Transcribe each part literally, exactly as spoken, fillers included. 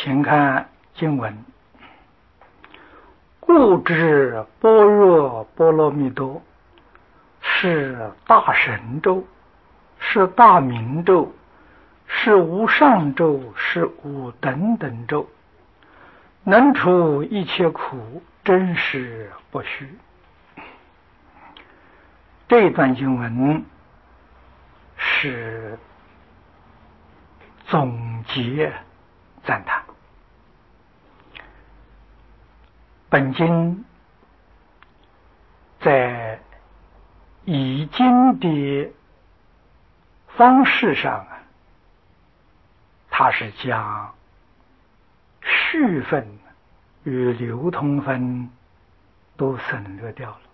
请看经文：故知般若波罗蜜多是大神咒，是大明咒，是无上咒，是无等等咒，能除一切苦，真实不虚。这一段经文是总结赞叹。本经在译经的方式上啊，它是将序分与流通分都省略掉了，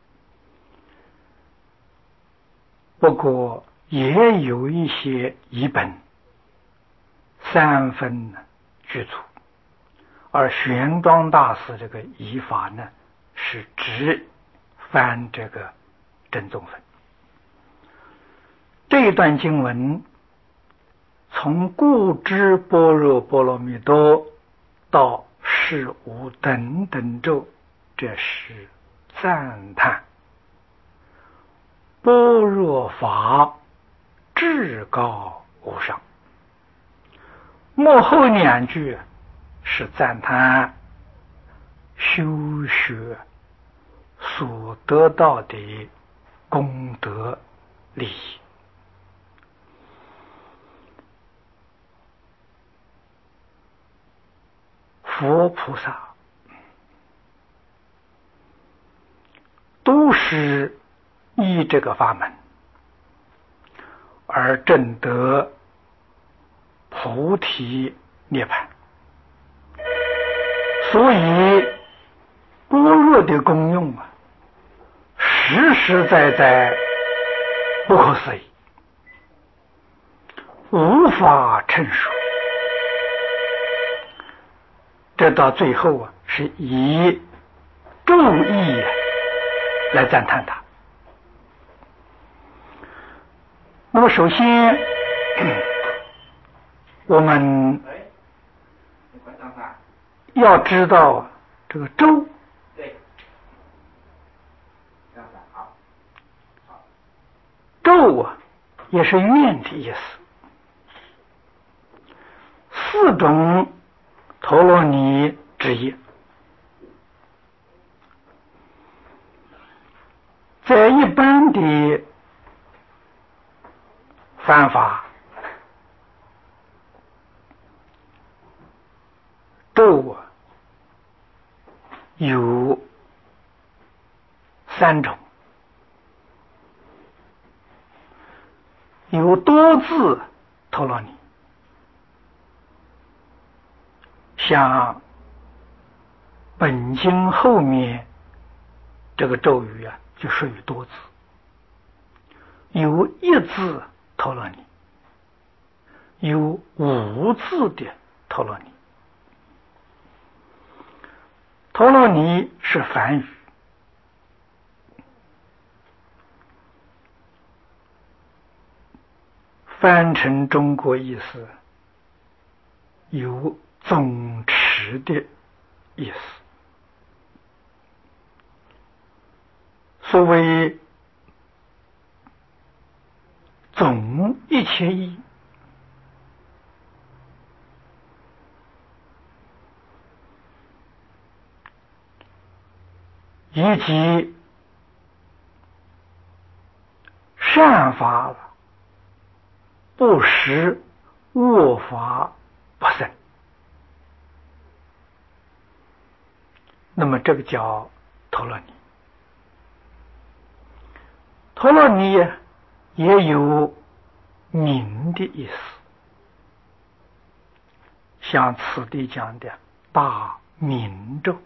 不过也有一些译本三分具足，而玄奘大师这个译法呢，是只翻这个正宗分。这一段经文从故知般若波罗蜜多到是无等等咒，这是赞叹般若法至高无上。末后两句是赞叹修学所得到的功德利益。佛菩萨都是依这个法门而证得菩提涅槃，所以般若的功用啊，实实在在不可思议，无法陈述。这到最后啊，是以咒义来赞叹它。那么首先我们要知道这个咒咒啊也是愿的意思。四种陀罗尼之一，在一般的翻法，咒啊有三种，有多字陀罗尼，像本经后面这个咒语啊，就属于多字。有一字陀罗尼，有五字的陀罗尼。陀罗尼是梵语，翻成中国意思有总持的意思。所谓总一切义，以及善法不实，恶法不生，那么这个叫陀罗尼。陀罗尼也有明的意思，像此地讲的大明咒，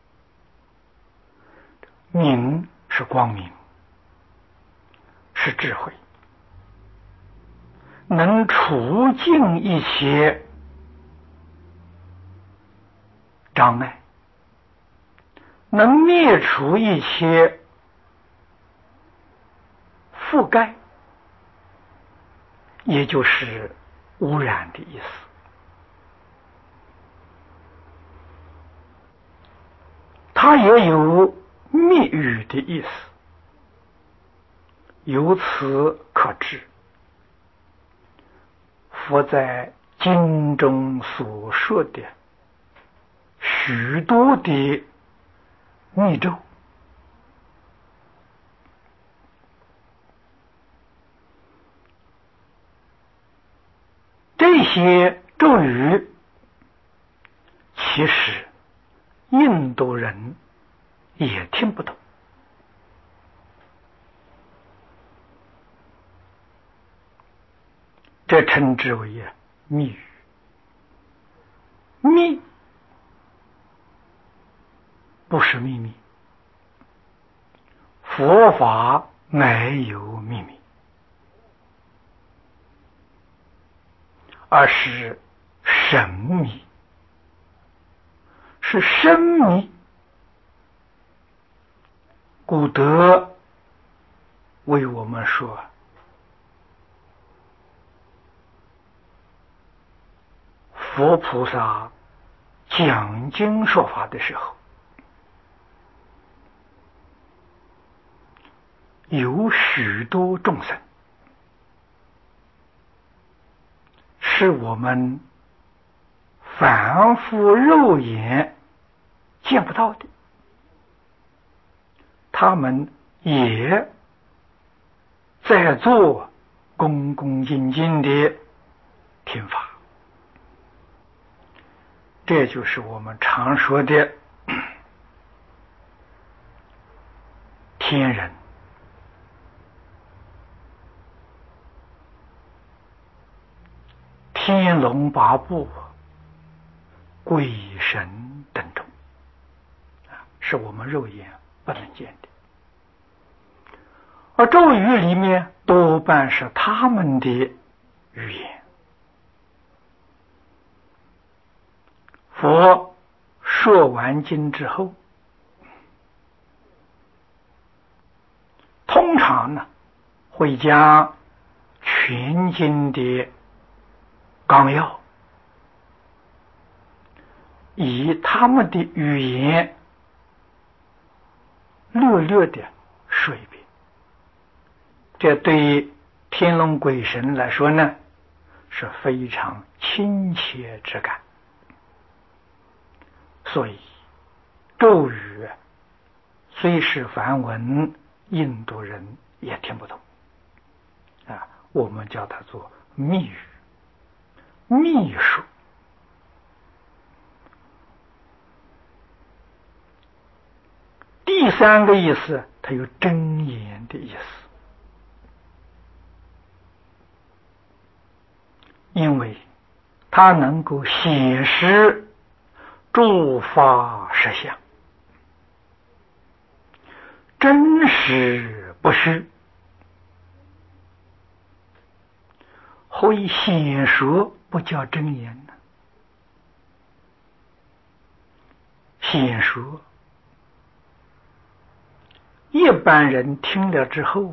明是光明，是智慧，能除尽一切障碍，能灭除一切覆盖，也就是污染的意思。 它也有密语的意思。由此可知，佛在经中所说的许多的密咒，这些咒语其实印度人也听不懂，这称之为密语。密不是秘密，佛法没有秘密，而是神秘，是深密。古德为我们说，佛菩萨讲经说法的时候，有许多众生是我们凡夫肉眼见不到的，他们也在做恭恭敬敬的听法。这就是我们常说的天人、天龙八部、鬼神等众，是我们肉眼不能见的。而咒语里面多半是他们的语言。佛说完经之后，通常呢会将全经的纲要以他们的语言略略的说一遍。这对天龙鬼神来说呢，是非常亲切之感。所以咒语虽是梵文，印度人也听不懂啊，我们叫它做密语、秘术。第三个意思，它有真言的意思，因为它能够显示诸法实相，真实不虚。何以显说不叫真言呢？显说一般人听了之后，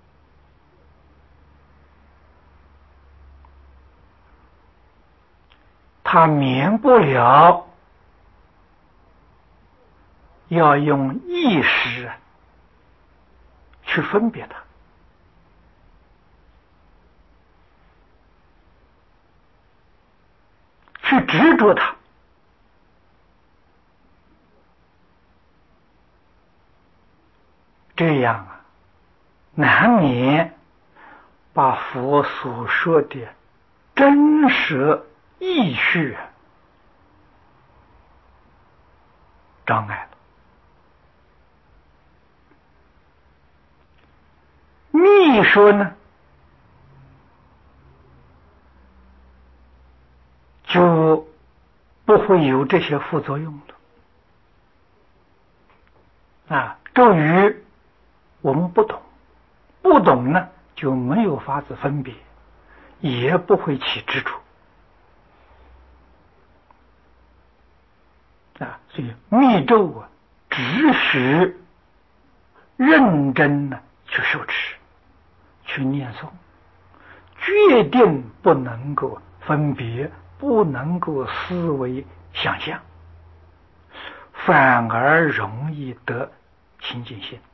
他免不了要用意识去分别它，去执着它，这样啊，难免把佛所说的真实意趣障碍了。密说呢，就不会有这些副作用了。啊，咒语我们不懂，不懂呢就没有法子分别，也不会起执着。啊，所以密咒啊，只许认真的去受持、去念诵，决定不能够分别，不能够思维想象。 反而容易得清净心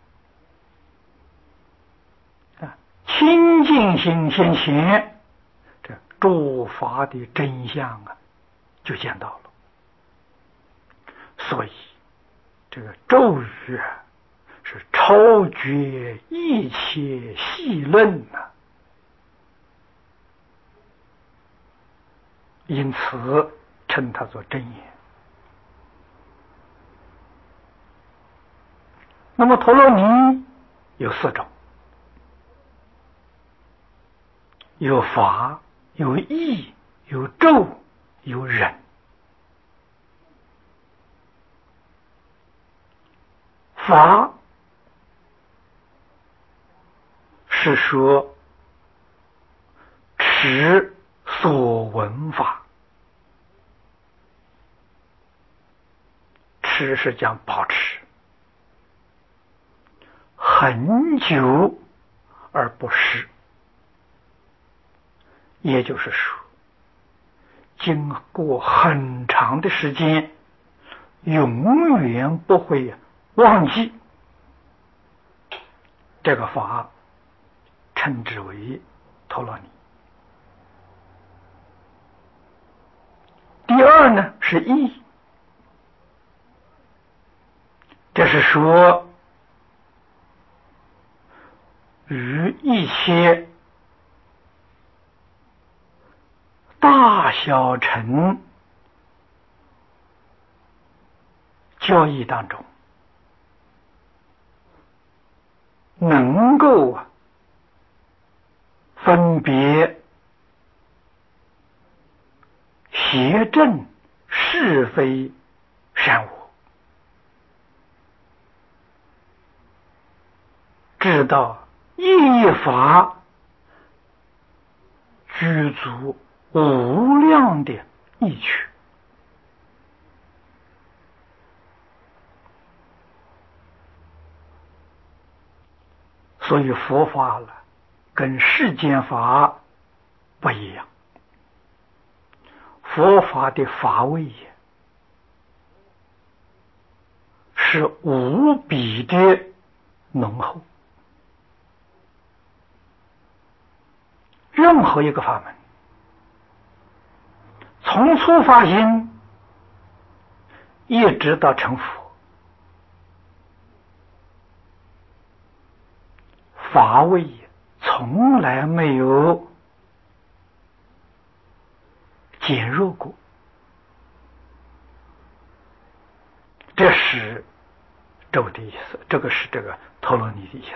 啊！清净心现前，这诸法的真相啊，就见到了。所以，这个咒语啊，是超绝一切细论呐、啊。因此称它做真言。那么陀罗尼有四种，有法，有义，有咒，有忍。法是说持所闻法，持是讲保持很久而不失，也就是说经过很长的时间永远不会忘记，这个法称之为陀罗尼。第二呢是义，这是说与一切大小乘交易当中，能够分别邪正是非善恶，知道一法具足无量的义趣。所以佛法了跟世间法不一样，佛法的法味是无比的浓厚。任何一个法门，从初发心一直到成佛，法味从来没有减弱过，这是咒的意思，这个是这个陀罗尼的意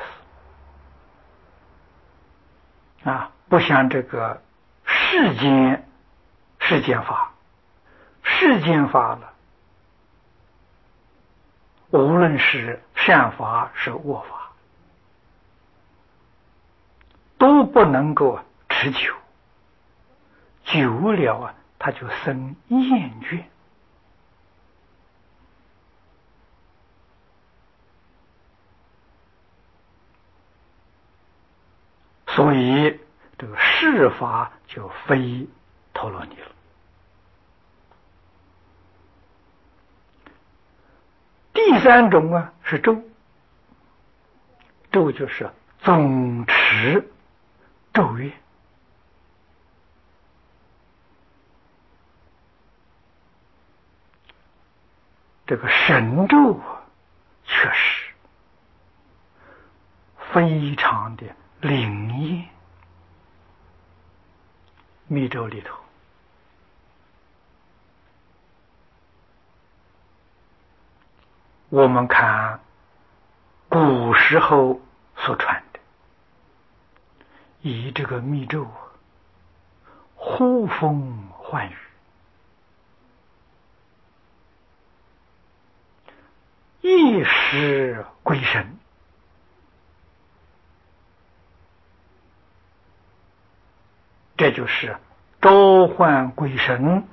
思啊，不像这个世间世间法，世间法了，无论是善法是恶法，都不能够持久，久了啊，它就生厌倦。所以这个世法就非陀罗尼了。第三种啊是咒，咒就是总持咒语。这个神咒啊，确实非常的灵验。密咒里头我们看古时候所传的，以这个密咒呼风唤雨，一时归神，这就是召唤鬼神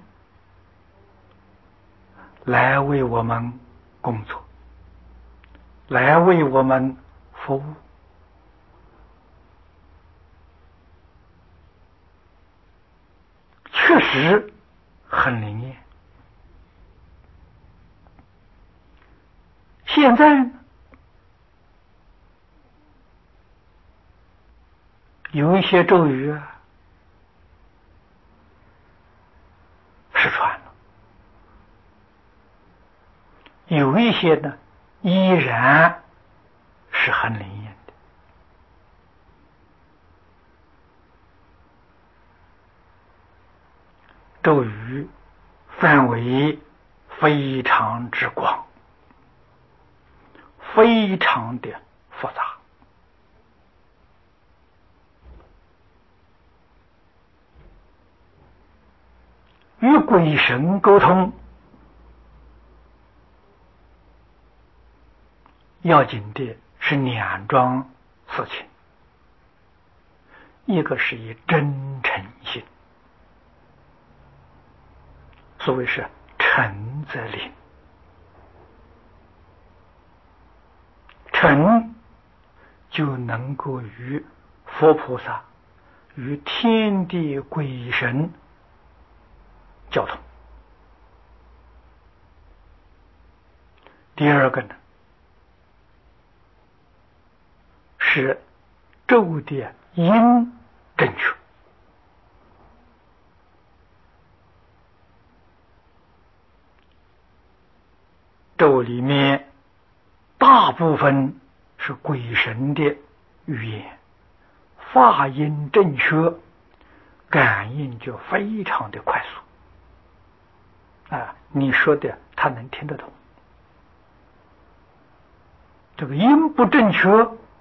来为我们工作，来为我们服务。确实很灵验。 现在呢，有一些咒语啊失传了，有一些呢依然是很灵验的。咒语范围非常之广，非常的复杂。与鬼神沟通，要紧的是两桩事情，一个是以真诚心，所谓是诚则灵，诚就能够与佛菩萨、与天地鬼神交通。第二个呢，是咒的音正确。咒里面大部分是鬼神的语言，发音正确，感应就非常的快速啊！你说的他能听得懂，这个音不正确，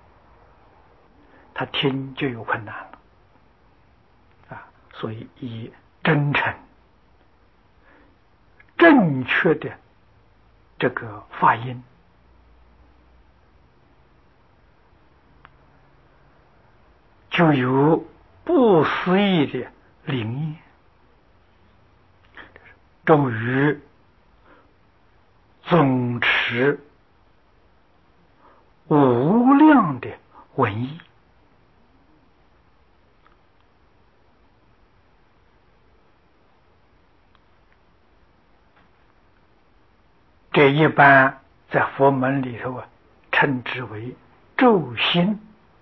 他听就有困难了啊！所以以真诚、正确的这个发音，就有不思议的灵验。咒语总持无量的文义，这一般在佛门里头啊，称之为咒心。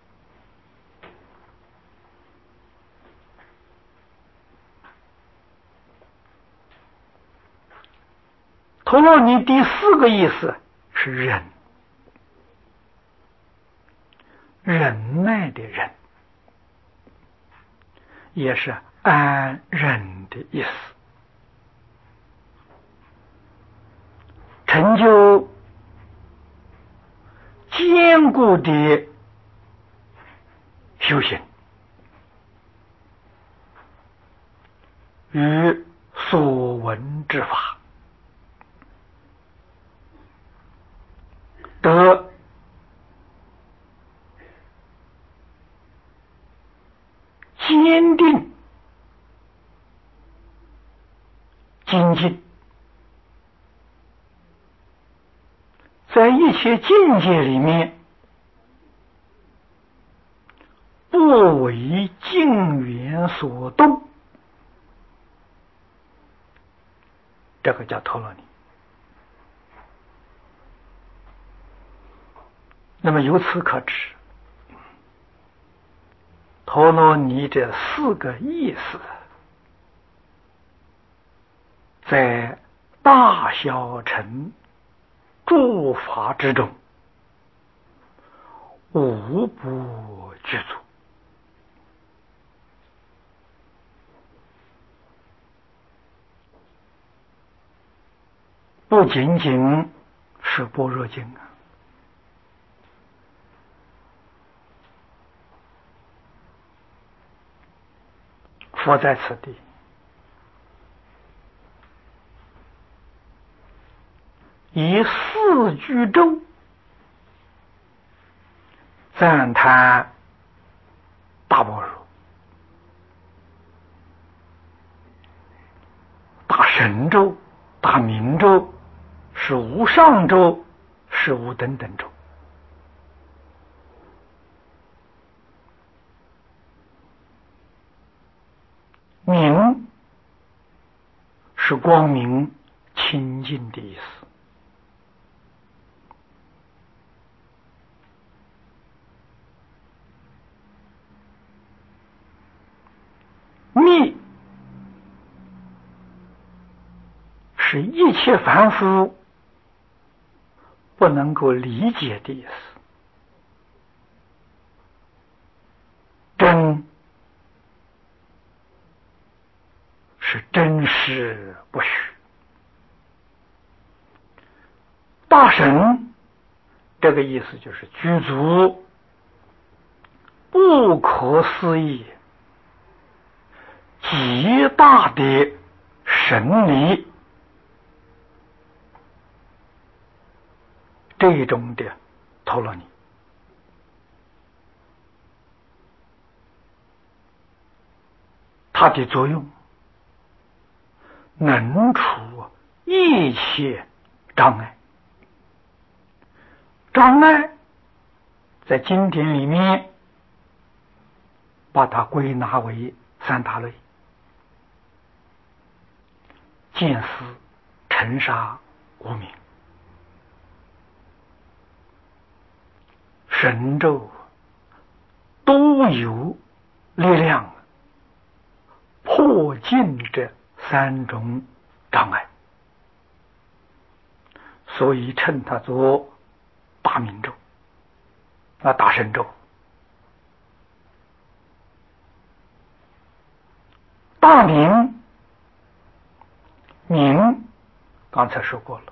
陀罗尼第四个意思是忍，忍耐的忍，也是安忍的意思。成就坚固的修行，与所闻之法得坚定精进，在一切境界里面不为境缘所动，这个叫陀罗尼。那么由此可知，陀罗尼这四个意思在大小乘诸法之中无不具足。不仅仅是般若经啊，佛在此地以四句咒赞叹大般若、大神咒、大明咒、是无上咒、是无等等咒。明是光明清净的意思， 是一切凡夫不能够理解的意思。真是真实不虚，大神这个意思就是具足不可思议极大的神力，这种的陀罗尼。它的作用能除一切障碍。障碍在经典里面把它归纳为三大类：见思、尘沙、无明。神咒都有力量破尽这三种障碍，所以称它做大明咒啊，大神咒。大明，明刚才说过了，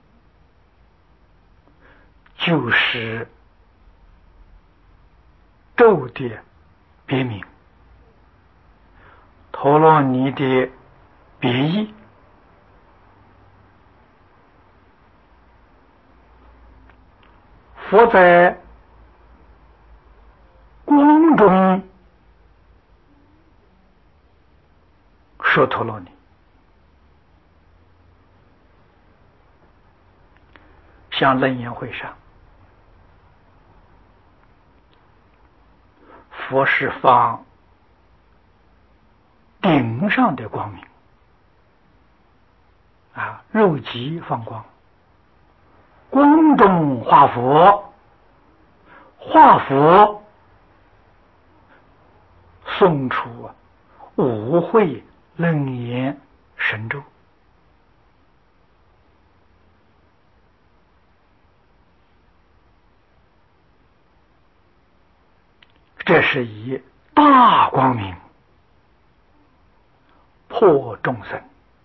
就是咒的别名，陀罗尼的别义。佛在光中说陀罗尼，像楞严会上，佛是放顶上的光明啊，肉极放光，光中化佛，化佛诵出五会楞严神咒。这是以大光明破众生，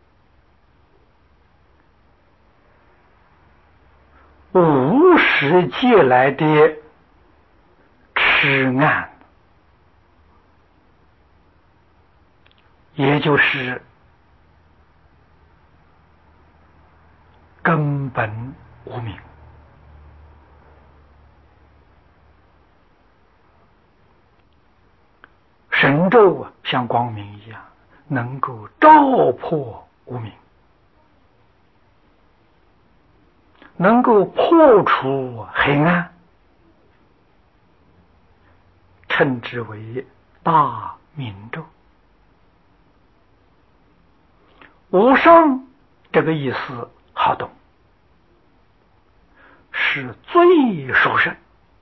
无始劫来的痴暗，也就是根本无明。神咒啊，像光明一样，能够照破无明，能够破除黑暗，称之为大明咒。无上这个意思好懂，是最殊胜，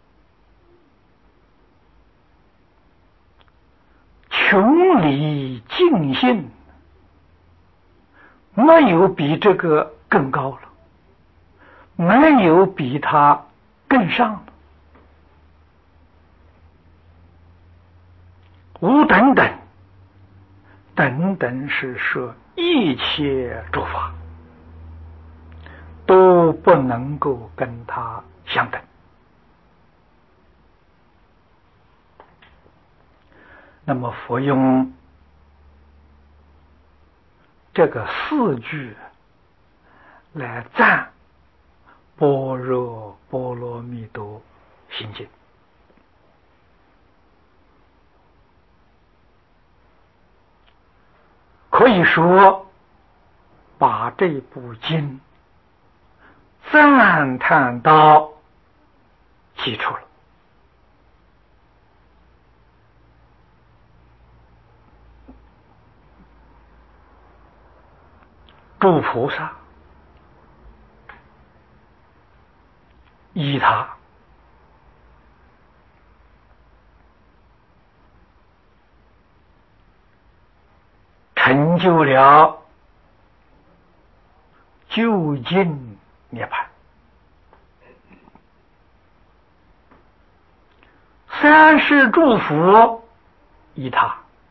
穷理尽性，没有比这个更高了，没有比它更上了。无等等，等等是说一切诸法都不能够跟它相等。那么佛用这个四句来赞般若波罗蜜多心经，可以说把这部经赞叹到基础了。诸菩萨依他成就了究竟涅槃。三世诸佛依他，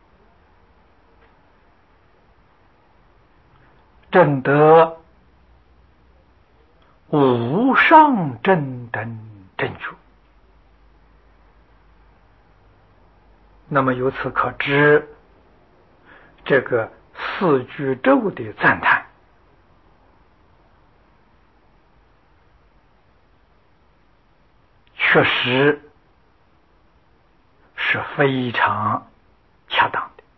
证得无上正等正觉。那么由此可知，这个四句咒的赞叹确实是非常恰当的。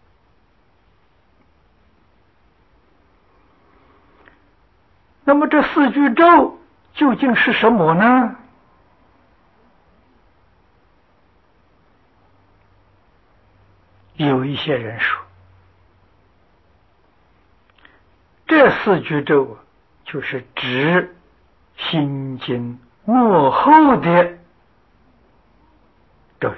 那么这四句咒究竟是什么呢？有一些人说，这四句咒就是指心经末后的咒语。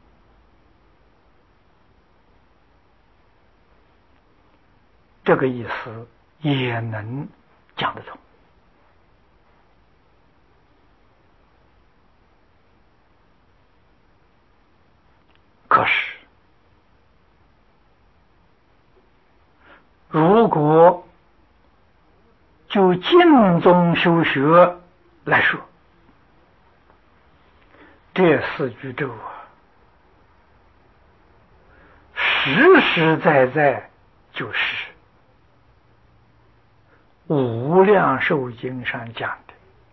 这个意思也能讲得通。可是如果就净宗修学来说，这四句咒啊，实实在在就是无量寿经上讲的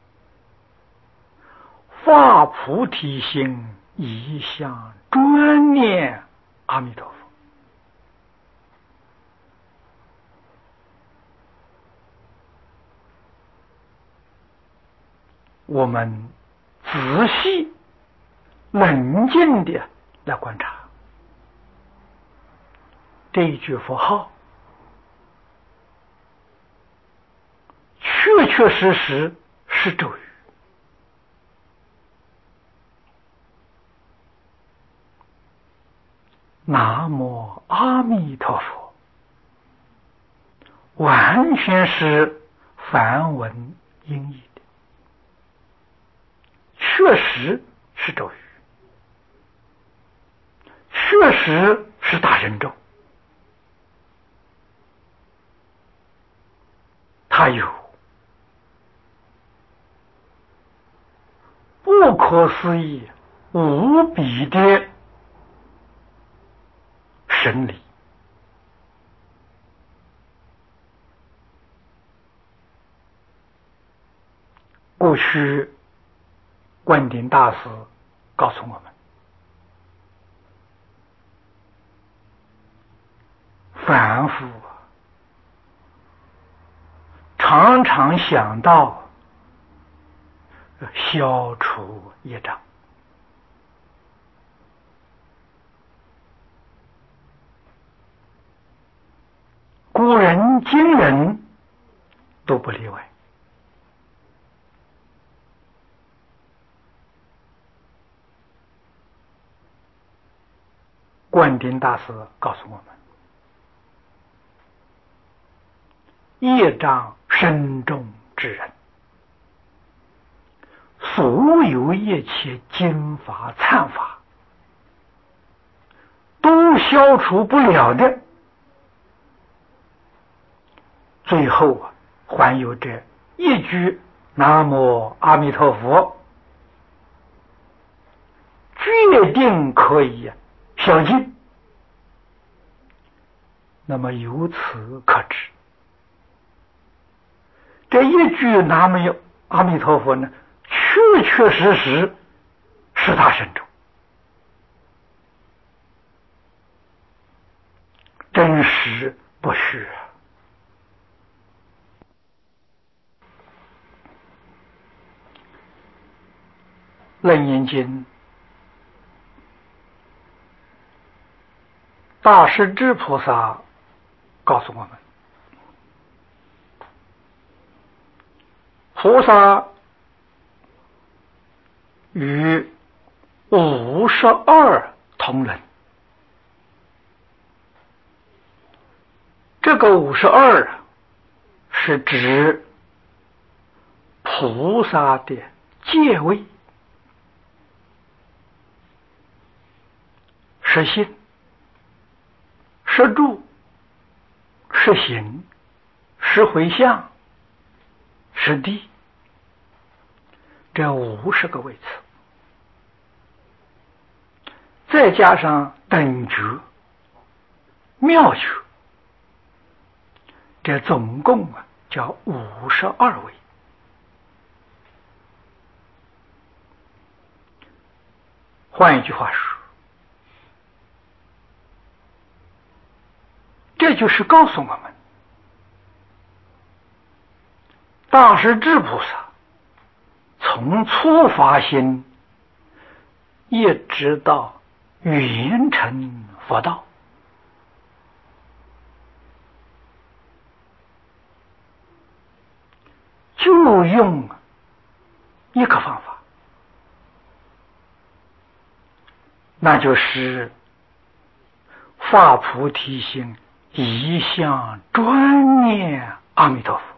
发菩提心，一向专念阿弥陀佛。我们仔细冷静的来观察这一句佛号，确确实实是咒语。南无阿弥陀佛完全是梵文音译的，确实是咒语，确实是大神咒。它有不可思议无比的神理。过去灌顶大师告诉我们，凡夫常常想到消除业障，古人今人都不例外。灌顶大师告诉我们，业障深重之人，所有一切经法忏法都消除不了的，最后啊，还有这一句南无阿弥陀佛，决定可以消尽。那么由此可知，这一句南无阿弥陀佛呢，确确实实是大神咒，真实不虚。楞严经大势至菩萨告诉我们，菩萨与五十二同仁。这个五十二是指菩萨的戒位，是心，是住，是行，是回向，是地，这五十个位次，再加上等觉、妙觉，这总共啊叫五十二位。换一句话说，这就是告诉我们，大势至菩萨从初发心一直到圆成佛道，就用一个方法，那就是发菩提心，一向专念阿弥陀佛。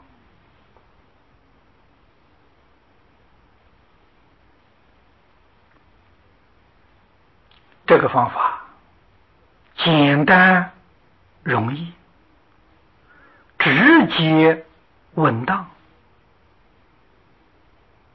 这个方法简单容易，直接稳当，